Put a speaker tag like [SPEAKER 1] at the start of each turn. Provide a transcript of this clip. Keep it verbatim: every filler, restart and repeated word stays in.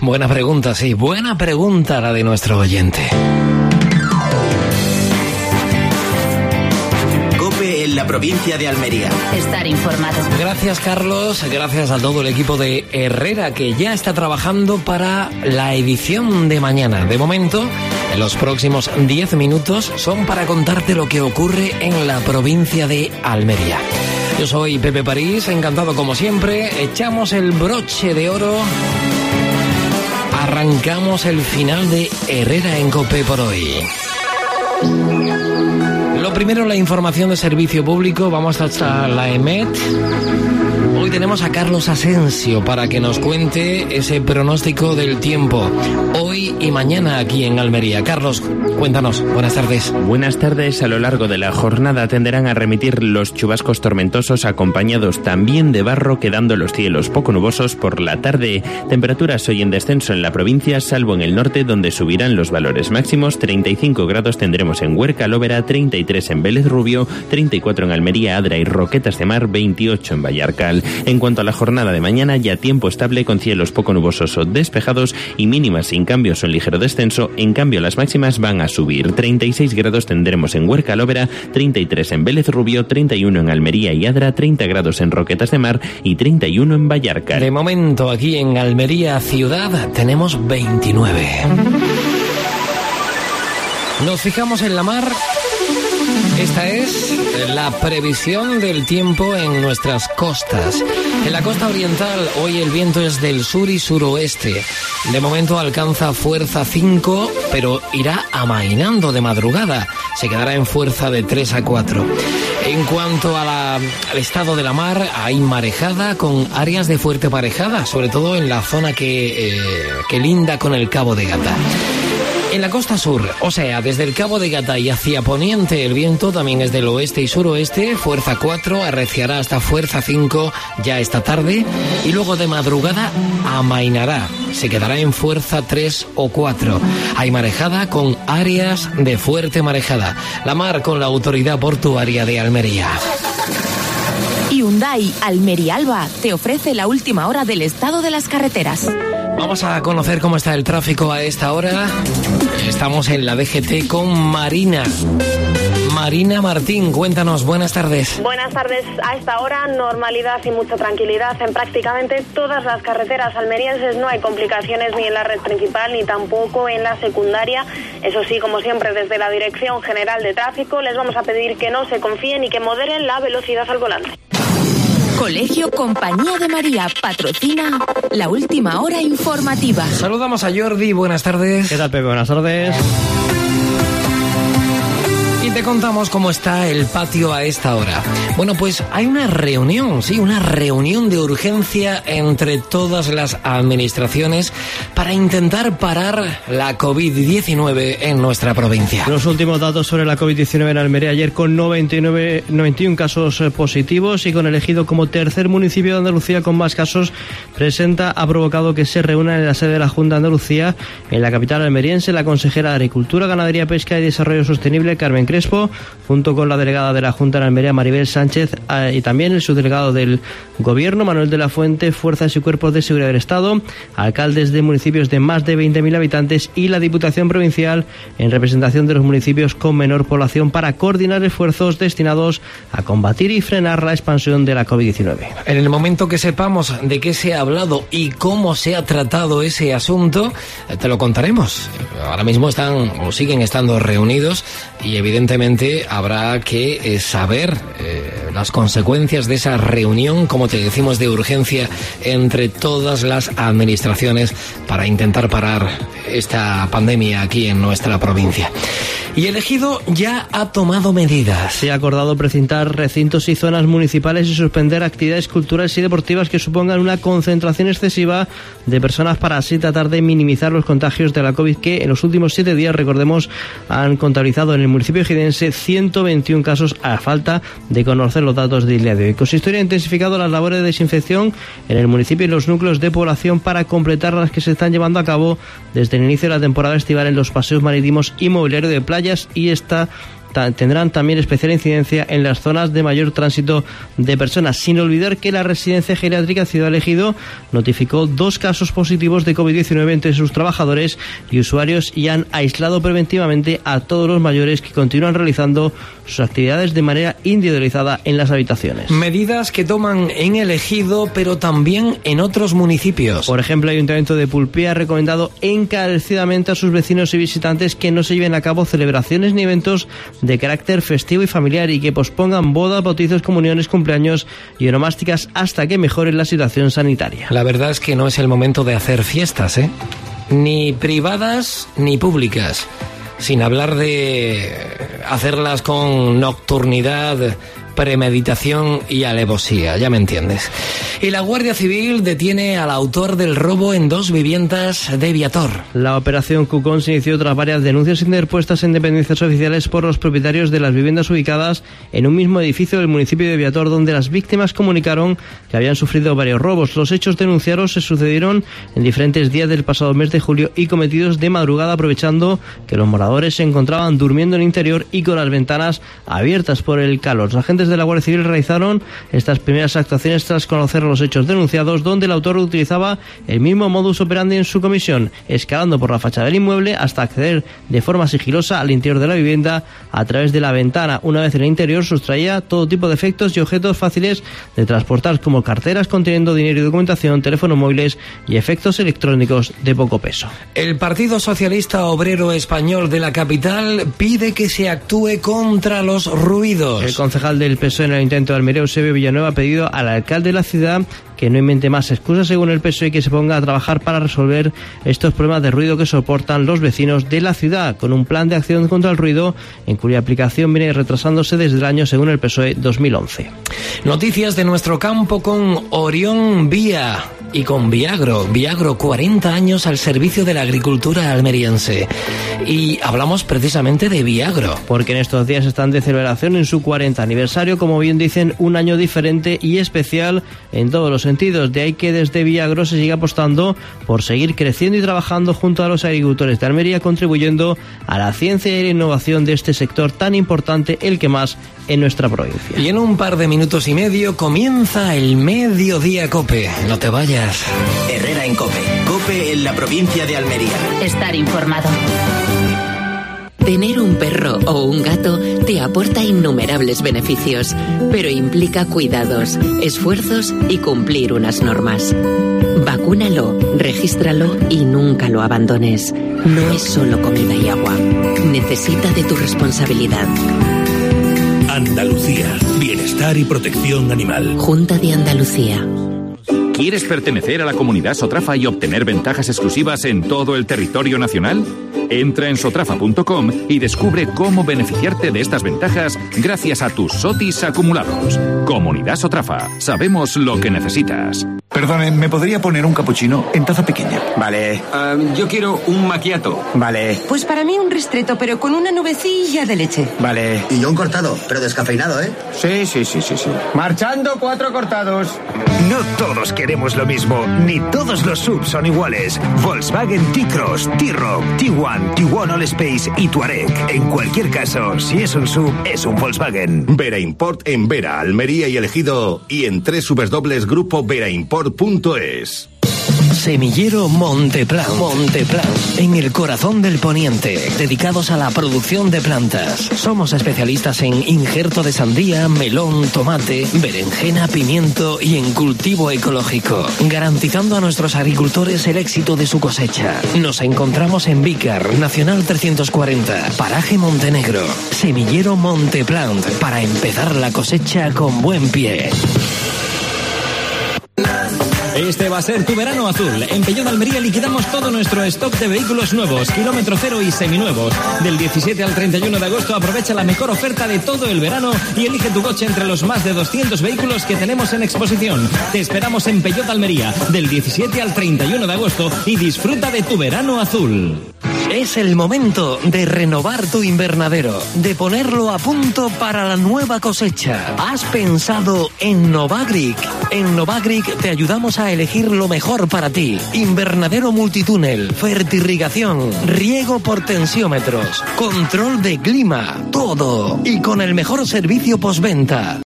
[SPEAKER 1] Buena pregunta, sí, buena pregunta la de nuestro oyente.
[SPEAKER 2] COPE en la provincia de Almería.
[SPEAKER 3] Estar informado.
[SPEAKER 1] Gracias, Carlos, gracias a todo el equipo de Herrera que ya está trabajando para la edición de mañana. De momento, en los próximos diez minutos son para contarte lo que ocurre en la provincia de Almería. Yo soy Pepe París, encantado como siempre. Echamos el broche de oro. Arrancamos el final de Herrera en COPE por hoy. Lo primero, la información de servicio público. Vamos hasta la EMET. Hoy tenemos a Carlos Asensio para que nos cuente ese pronóstico del tiempo hoy y mañana aquí en Almería. Carlos, cuéntanos. Buenas tardes.
[SPEAKER 4] Buenas tardes. A lo largo de la jornada tenderán a remitir los chubascos tormentosos acompañados también de barro, quedando los cielos poco nubosos por la tarde. Temperaturas hoy en descenso en la provincia, salvo en el norte, donde subirán los valores máximos. treinta y cinco grados tendremos en Huerca, Lóbera, treinta y tres en Vélez Rubio, treinta y cuatro en Almería, Adra y Roquetas de Mar, veintiocho en Vallarcal. En cuanto a la jornada de mañana, ya tiempo estable con cielos poco nubosos o despejados y mínimas sin cambios o en ligero descenso. En cambio, las máximas van a subir. treinta y seis grados tendremos en Huerca, Lóbera, treinta y tres en Vélez Rubio, treinta y uno en Almería y Adra, treinta grados en Roquetas de Mar y treinta y uno en Vallarcal.
[SPEAKER 1] De momento, aquí en Almería ciudad tenemos veintinueve. Nos fijamos en la mar. Esta es la previsión del tiempo en nuestras costas. En la costa oriental, hoy el viento es del sur y suroeste. De momento alcanza fuerza cinco, pero irá amainando de madrugada. Se quedará en fuerza de tres a cuatro. En cuanto a la, al estado de la mar, hay marejada con áreas de fuerte marejada, sobre todo en la zona que, eh, que linda con el Cabo de Gata. En la costa sur, o sea, desde el Cabo de Gata y hacia poniente, el viento también es del oeste y suroeste, fuerza cuatro, arreciará hasta fuerza cinco ya esta tarde y luego de madrugada amainará, se quedará en fuerza tres o cuatro. Hay marejada con áreas de fuerte marejada. La mar con la autoridad portuaria de Almería.
[SPEAKER 3] Hyundai Almería Alba te ofrece la última hora del estado de las carreteras.
[SPEAKER 1] Vamos a conocer cómo está el tráfico a esta hora. Estamos en la D G T con Marina. Marina Martín, cuéntanos, buenas tardes.
[SPEAKER 5] Buenas tardes. A esta hora, normalidad y mucha tranquilidad en prácticamente todas las carreteras almerienses. No hay complicaciones ni en la red principal ni tampoco en la secundaria. Eso sí, como siempre, desde la Dirección General de Tráfico les vamos a pedir que no se confíen y que moderen la velocidad al volante.
[SPEAKER 3] Colegio Compañía de María patrocina la última hora informativa.
[SPEAKER 1] Saludamos a Jordi, buenas tardes.
[SPEAKER 6] ¿Qué tal, Pepe? Buenas tardes.
[SPEAKER 1] Y te contamos cómo está el patio a esta hora. Bueno, pues hay una reunión, sí, una reunión de urgencia entre todas las administraciones para intentar parar la covid diecinueve en nuestra provincia.
[SPEAKER 6] Los últimos datos sobre la covid diecinueve en Almería ayer con noventa y nueve, noventa y uno casos positivos y con elegido como tercer municipio de Andalucía con más casos, presenta ha provocado que se reúnan en la sede de la Junta de Andalucía en la capital almeriense la consejera de Agricultura, Ganadería, Pesca y Desarrollo Sostenible, Carmen Crespo, junto con la delegada de la Junta de Almería, Maribel Sánchez, eh, y también el subdelegado del Gobierno, Manuel de la Fuente, fuerzas y cuerpos de seguridad del Estado, alcaldes de municipios de más de veinte mil habitantes y la Diputación Provincial en representación de los municipios con menor población para coordinar esfuerzos destinados a combatir y frenar la expansión de la covid diecinueve.
[SPEAKER 1] En el momento que sepamos de qué se ha hablado y cómo se ha tratado ese asunto, te lo contaremos. Ahora mismo están o siguen estando reunidos y evidentemente habrá que eh, saber eh, las consecuencias de esa reunión, como te decimos, de urgencia entre todas las administraciones para intentar parar esta pandemia aquí en nuestra provincia. Y el Ejido ya ha tomado medidas.
[SPEAKER 6] Se ha acordado precintar recintos y zonas municipales y suspender actividades culturales y deportivas que supongan una concentración excesiva de personas para así tratar de minimizar los contagios de la COVID que en los últimos siete días, recordemos, han contabilizado en el municipio ejidense ciento veintiuno casos a falta de conocer los datos del día de hoy. Consistorio ha intensificado las labores de desinfección en el municipio y los núcleos de población para completar las que se están llevando a cabo desde el inicio de la temporada estival en los paseos marítimos y mobiliario de playas y esta ta- tendrán también especial incidencia en las zonas de mayor tránsito de personas, sin olvidar que la residencia geriátrica Ciudad Elegido notificó dos casos positivos de covid diecinueve entre sus trabajadores y usuarios y han aislado preventivamente a todos los mayores que continúan realizando sus actividades de manera individualizada en las habitaciones.
[SPEAKER 1] Medidas que toman en el Ejido, pero también en otros municipios.
[SPEAKER 6] Por ejemplo, el Ayuntamiento de Pulpí ha recomendado encarecidamente a sus vecinos y visitantes que no se lleven a cabo celebraciones ni eventos de carácter festivo y familiar y que pospongan bodas, bautizos, comuniones, cumpleaños y onomásticas hasta que mejore la situación sanitaria.
[SPEAKER 1] La verdad es que no es el momento de hacer fiestas, ¿eh? Ni privadas ni públicas. Sin hablar de hacerlas con nocturnidad, premeditación y alevosía, ya me entiendes. Y la Guardia Civil detiene al autor del robo en dos viviendas de Viator.
[SPEAKER 6] La operación Cucón se inició tras varias denuncias interpuestas en dependencias oficiales por los propietarios de las viviendas ubicadas en un mismo edificio del municipio de Viator, donde las víctimas comunicaron que habían sufrido varios robos. Los hechos denunciados se sucedieron en diferentes días del pasado mes de julio y cometidos de madrugada, aprovechando que los moradores se encontraban durmiendo en el interior y con las ventanas abiertas por el calor. Los agentes de la Guardia Civil realizaron estas primeras actuaciones tras conocer los hechos denunciados, donde el autor utilizaba el mismo modus operandi en su comisión, escalando por la fachada del inmueble hasta acceder de forma sigilosa al interior de la vivienda a través de la ventana. Una vez en el interior, sustraía todo tipo de efectos y objetos fáciles de transportar, como carteras conteniendo dinero y documentación, teléfonos móviles y efectos electrónicos de poco peso.
[SPEAKER 1] El Partido Socialista Obrero Español de la capital pide que se actúe contra los ruidos.
[SPEAKER 6] El concejal del P S O E en el intento de Almería, Eusebio Villanueva, ha pedido al alcalde de la ciudad que no invente más excusas según el P S O E y que se ponga a trabajar para resolver estos problemas de ruido que soportan los vecinos de la ciudad, con un plan de acción contra el ruido en cuya aplicación viene retrasándose desde el año, según el P S O E, dos mil once.
[SPEAKER 1] Noticias de nuestro campo con Orión Vía y con Viagro. Viagro, cuarenta años al servicio de la agricultura almeriense. Y hablamos precisamente de Viagro.
[SPEAKER 6] Porque en estos días están de celebración en su cuarenta aniversario, como bien dicen, un año diferente y especial en todos los sentidos. De ahí que desde Viagro se siga apostando por seguir creciendo y trabajando junto a los agricultores de Almería, contribuyendo a la ciencia y la innovación de este sector tan importante, el que más en nuestra provincia.
[SPEAKER 1] Y en un par de minutos y medio comienza el Mediodía Cope. No te vayas.
[SPEAKER 2] Herrera en Cope. Cope en la provincia de Almería.
[SPEAKER 3] Estar informado. Tener un perro o un gato te aporta innumerables beneficios, pero implica cuidados, esfuerzos y cumplir unas normas. Vacúnalo, regístralo y nunca lo abandones. No es solo comida y agua. Necesita de tu responsabilidad.
[SPEAKER 7] Andalucía. Bienestar y protección animal.
[SPEAKER 3] Junta de Andalucía.
[SPEAKER 8] ¿Quieres pertenecer a la comunidad Sotrafa y obtener ventajas exclusivas en todo el territorio nacional? Entra en sotrafa punto com y descubre cómo beneficiarte de estas ventajas gracias a tus SOTIs acumulados. Comunidad Sotrafa. Sabemos lo que necesitas.
[SPEAKER 9] Perdone, ¿me podría poner un capuchino en taza pequeña?
[SPEAKER 10] Vale.
[SPEAKER 9] Uh, yo quiero un macchiato.
[SPEAKER 10] Vale.
[SPEAKER 11] Pues para mí un ristretto, pero con una nubecilla de leche.
[SPEAKER 10] Vale.
[SPEAKER 12] Y yo un cortado, pero descafeinado, ¿eh?
[SPEAKER 10] Sí, sí, sí, sí, sí.
[SPEAKER 9] Marchando, cuatro cortados.
[SPEAKER 13] No todos queremos lo mismo, ni todos los S U V son iguales. Volkswagen T-Cross, T-Roc, T uno, T uno All Space y Touareg. En cualquier caso, si es un S U V, es un Volkswagen.
[SPEAKER 14] Vera Import en Vera, Almería y El Ejido, y en doble u doble u doble u punto vera import punto es.
[SPEAKER 1] Semillero Monteplant. Monteplant, en el corazón del poniente, dedicados a la producción de plantas. Somos especialistas en injerto de sandía, melón, tomate, berenjena, pimiento y en cultivo ecológico, garantizando a nuestros agricultores el éxito de su cosecha. Nos encontramos en Vícar, Nacional trescientos cuarenta, Paraje Montenegro. Semillero Monteplant, para empezar la cosecha con buen pie.
[SPEAKER 15] Este va a ser tu verano azul. En Peugeot Almería liquidamos todo nuestro stock de vehículos nuevos, kilómetro cero y seminuevos. Del diecisiete al treinta y uno de agosto aprovecha la mejor oferta de todo el verano y elige tu coche entre los más de doscientos vehículos que tenemos en exposición. Te esperamos en Peugeot Almería del diecisiete al treinta y uno de agosto y disfruta de tu verano azul.
[SPEAKER 1] Es el momento de renovar tu invernadero, de ponerlo a punto para la nueva cosecha. ¿Has pensado en Novagric? En Novagric te ayudamos a elegir lo mejor para ti. Invernadero multitúnel, fertirrigación, riego por tensiómetros, control de clima, todo. Y con el mejor servicio postventa.